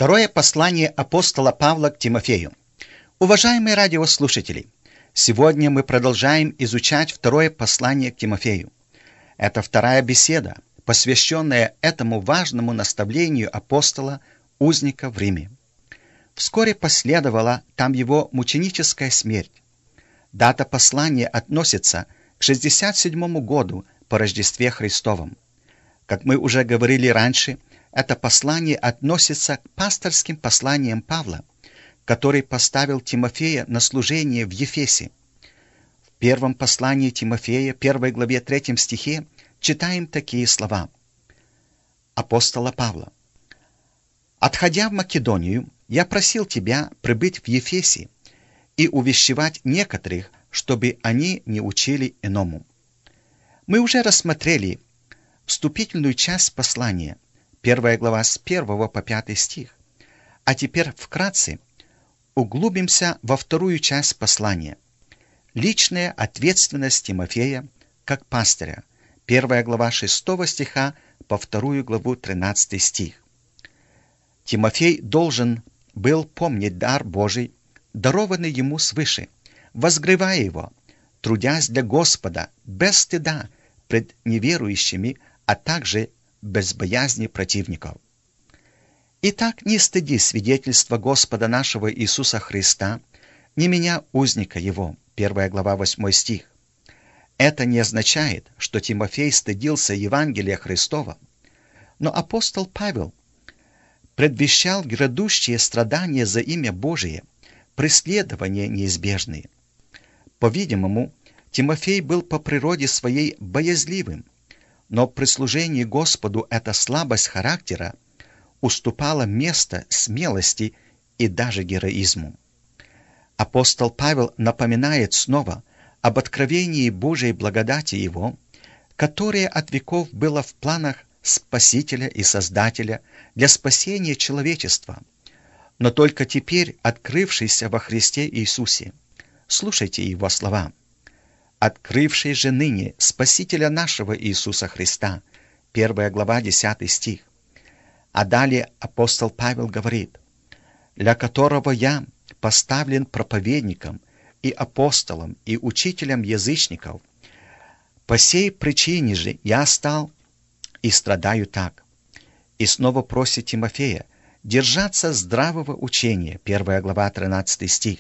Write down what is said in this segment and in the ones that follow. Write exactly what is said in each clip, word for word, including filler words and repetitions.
Второе послание апостола Павла к Тимофею. Уважаемые радиослушатели, сегодня мы продолжаем изучать второе послание к Тимофею. Это вторая беседа, посвященная этому важному наставлению апостола, узника в Риме. Вскоре последовала там его мученическая смерть. Дата послания относится к шестьдесят седьмому году по Рождестве Христовом. Как мы уже говорили раньше, это послание относится к пасторским посланиям Павла, который поставил Тимофея на служение в Ефесе. В первом послании Тимофея, первой главе третьем стихе, читаем такие слова апостола Павла. «Отходя в Македонию, я просил тебя прибыть в Ефесе и увещевать некоторых, чтобы они не учили иному». Мы уже рассмотрели вступительную часть послания, первая глава с первого по пятый стих. А теперь вкратце углубимся во вторую часть послания. Личная ответственность Тимофея как пастыря, первая глава шестого стиха по вторую главу тринадцатый стих. Тимофей должен был помнить дар Божий, дарованный ему свыше, возгревая его, трудясь для Господа без стыда пред неверующими, а также без боязни противников. Итак, не стыди свидетельства Господа нашего Иисуса Христа, не меня, узника Его, первая глава восьмой стих. Это не означает, что Тимофей стыдился Евангелия Христова, но апостол Павел предвещал грядущие страдания за имя Божие, преследования неизбежные. По-видимому, Тимофей был по природе своей боязливым, но при служении Господу эта слабость характера уступала место смелости и даже героизму. Апостол Павел напоминает снова об откровении Божией благодати его, которое от веков было в планах Спасителя и Создателя для спасения человечества, но только теперь открывшийся во Христе Иисусе. Слушайте его слова. «Открывший же ныне Спасителя нашего Иисуса Христа», первая глава, десятый стих. А далее апостол Павел говорит, «Для которого я поставлен проповедником и апостолом и учителем язычников, по сей причине же я стал и страдаю так». И снова просит Тимофея держаться здравого учения, первая глава, тринадцатый стих.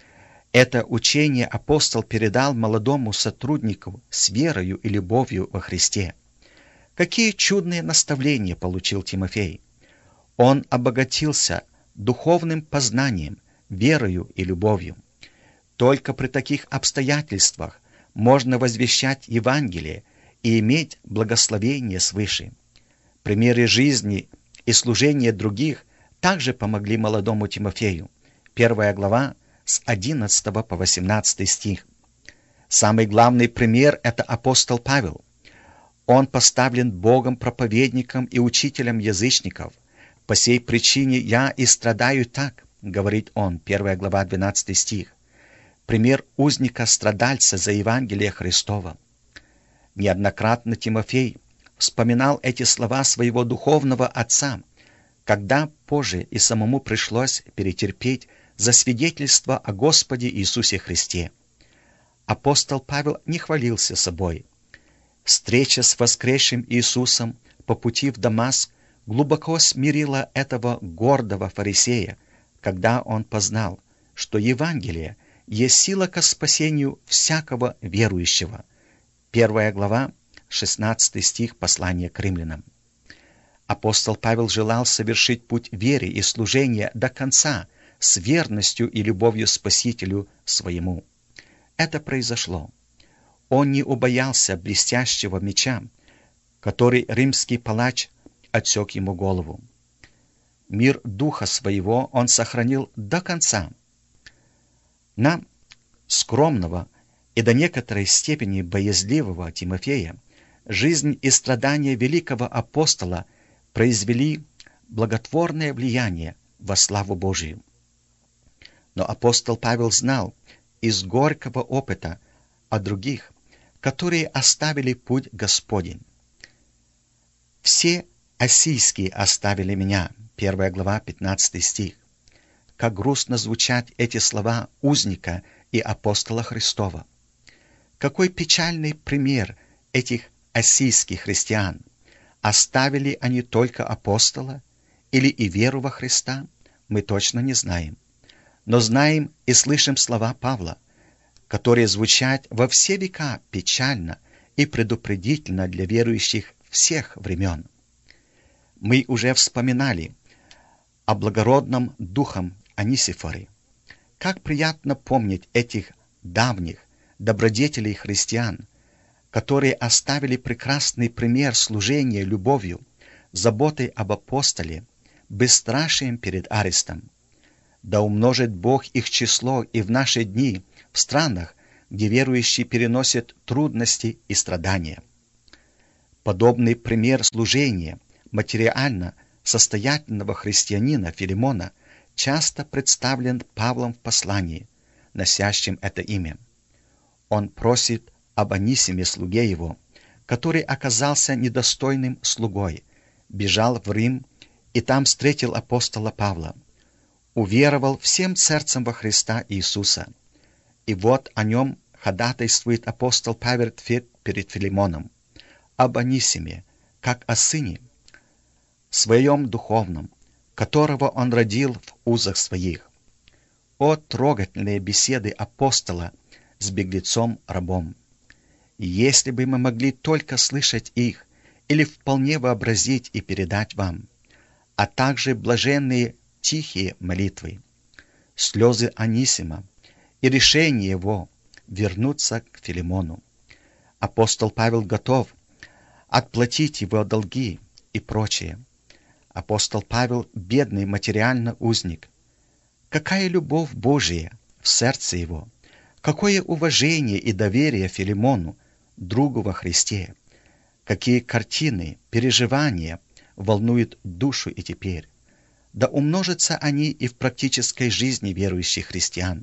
Это учение апостол передал молодому сотруднику с верою и любовью во Христе. Какие чудные наставления получил Тимофей! Он обогатился духовным познанием, верою и любовью. Только при таких обстоятельствах можно возвещать Евангелие и иметь благословение свыше. Примеры жизни и служения других также помогли молодому Тимофею. Первая глава с одиннадцатого по восемнадцатый стих. Самый главный пример – это апостол Павел. Он поставлен Богом проповедником и учителем язычников. «По сей причине я и страдаю так», — говорит он, первая глава, двенадцатый стих. Пример узника-страдальца за Евангелие Христова. Неоднократно Тимофей вспоминал эти слова своего духовного отца, когда позже и самому пришлось перетерпеть за свидетельство о Господе Иисусе Христе. Апостол Павел не хвалился собой. Встреча с воскресшим Иисусом по пути в Дамаск глубоко смирила этого гордого фарисея, когда он познал, что Евангелие есть сила ко спасению всякого верующего. Первая глава, шестнадцатый стих послания к римлянам. Апостол Павел желал совершить путь веры и служения до конца, с верностью и любовью Спасителю своему. Это произошло. Он не убоялся блестящего меча, который римский палач отсек ему голову. Мир духа своего он сохранил до конца. На скромного и до некоторой степени боязливого Тимофея жизнь и страдания великого апостола произвели благотворное влияние во славу Божию. Но апостол Павел знал из горького опыта о других, которые оставили путь Господень. Все «Осийские оставили меня». первая глава, пятнадцатый стих. Как грустно звучат эти слова узника и апостола Христова. Какой печальный пример этих ассийских христиан. Оставили они только апостола или и веру во Христа, мы точно не знаем. Но знаем и слышим слова Павла, которые звучат во все века печально и предупредительно для верующих всех времен. Мы уже вспоминали о благородном духом Онисифоре. Как приятно помнить этих давних добродетелей христиан, которые оставили прекрасный пример служения любовью, заботой об апостоле, бесстрашием перед арестом. Да умножит Бог их число и в наши дни в странах, где верующие переносят трудности и страдания. Подобный пример служения материально состоятельного христианина Филимона часто представлен Павлом в послании, носящем это имя. Он просит об Онисиме, слуге его, который оказался недостойным слугой, бежал в Рим и там встретил апостола Павла, уверовал всем сердцем во Христа Иисуса. И вот о нем ходатайствует апостол Павел перед Филимоном, об Онисиме, как о сыне своем духовном, которого он родил в узах своих. О трогательные беседы апостола с беглецом-рабом! Если бы мы могли только слышать их или вполне вообразить и передать вам, а также блаженные тихие молитвы, слезы Онисима и решение его вернуться к Филимону. Апостол Павел готов отплатить его долги и прочее. Апостол Павел — бедный материально узник. Какая любовь Божия в сердце его! Какое уважение и доверие Филимону, другу во Христе! Какие картины, переживания волнуют душу и теперь! Да умножатся они и в практической жизни верующих христиан.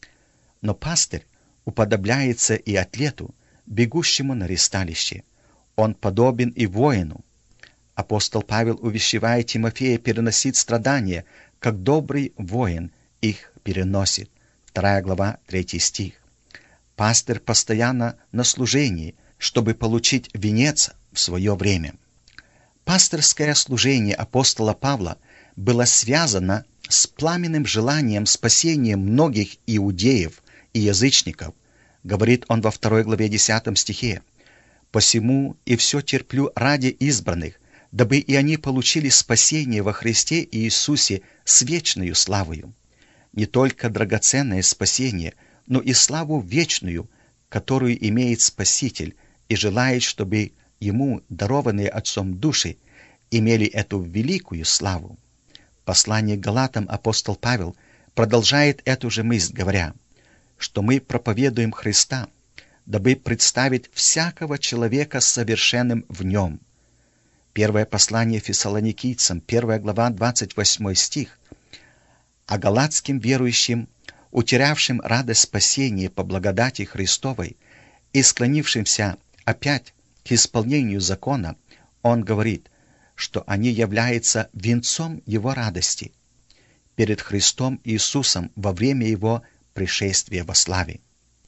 Но пастырь уподобляется и атлету, бегущему на ристалище. Он подобен и воину. Апостол Павел увещевает Тимофея переносить страдания, как добрый воин их переносит. Вторая глава, третий стих. Пастырь постоянно на служении, чтобы получить венец в свое время. Пастырское служение апостола Павла было связано с пламенным желанием спасения многих иудеев и язычников, говорит он во второй главе десятом стихе. «Посему и все терплю ради избранных, дабы и они получили спасение во Христе Иисусе с вечною славою». Не только драгоценное спасение, но и славу вечную, которую имеет Спаситель, и желает, чтобы ему дарованные Отцом души имели эту великую славу. В послании к Галатам апостол Павел продолжает эту же мысль, говоря, что мы проповедуем Христа, дабы представить всякого человека совершенным в нем. Первое послание Фессалоникийцам, первая глава, двадцать восьмой стих. А галатским верующим, утерявшим радость спасения по благодати Христовой и склонившимся опять к исполнению закона, он говорит, что они являются венцом его радости перед Христом Иисусом во время его пришествия во славе.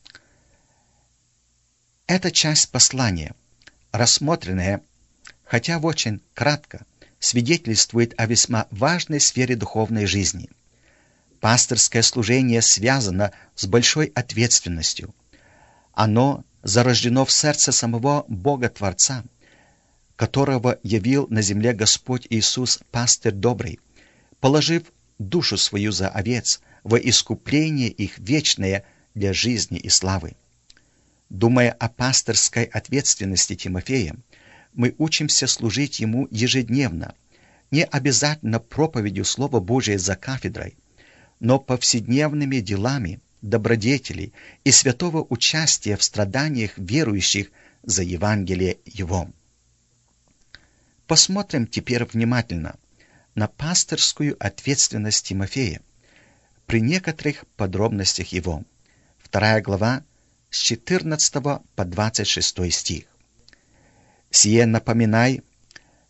Эта часть послания, рассмотренная, хотя в очень кратко, свидетельствует о весьма важной сфере духовной жизни. Пастырское служение связано с большой ответственностью. Оно зарождено в сердце самого Бога-Творца, которого явил на земле Господь Иисус, пастырь добрый, положив душу свою за овец во искупление их вечное для жизни и славы. Думая о пастырской ответственности Тимофея, мы учимся служить ему ежедневно, не обязательно проповедью Слова Божия за кафедрой, но повседневными делами, добродетелей и святого участия в страданиях верующих за Евангелие Его. Посмотрим теперь внимательно на пастырскую ответственность Тимофея при некоторых подробностях его. Вторая глава с четырнадцатого по двадцать шестой стих. «Сие напоминай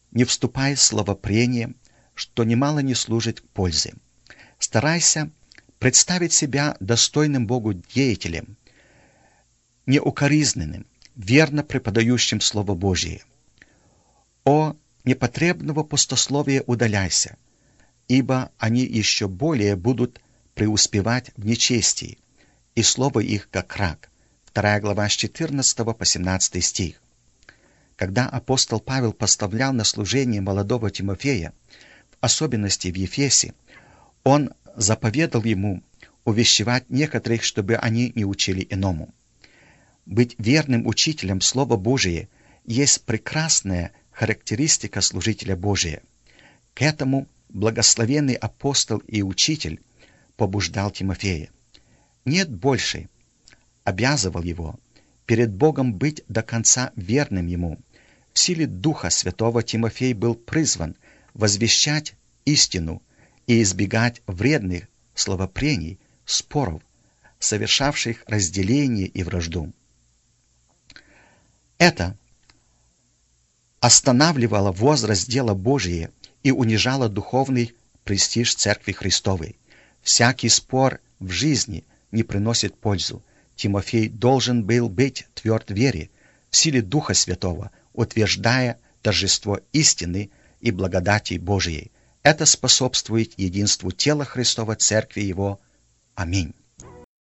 не вступай в словопрение, что немало не служит к пользе. Старайся представить себя достойным Богу деятелем, неукоризненным, верно преподающим Слово Божие. О непотребного пустословия удаляйся, ибо они еще более будут преуспевать в нечестии, и слово их как рак. Вторая глава с четырнадцатого по семнадцатый стих. Когда апостол Павел поставлял на служение молодого Тимофея, в особенности в Ефесе, он заповедал ему увещевать некоторых, чтобы они не учили иному. Быть верным учителем Слова Божия есть прекрасная характеристика служителя Божия. К этому благословенный апостол и учитель побуждал Тимофея. Нет больше, обязывал его перед Богом быть до конца верным ему. В силе Духа Святого Тимофей был призван возвещать истину и избегать вредных словопрений, споров, совершавших разделение и вражду. Это останавливало возраст дела Божия и унижало духовный престиж Церкви Христовой. Всякий спор в жизни не приносит пользу. Тимофей должен был быть тверд в вере, в силе Духа Святого, утверждая торжество истины и благодати Божией. Это способствует единству тела Христова, Церкви Его. Аминь.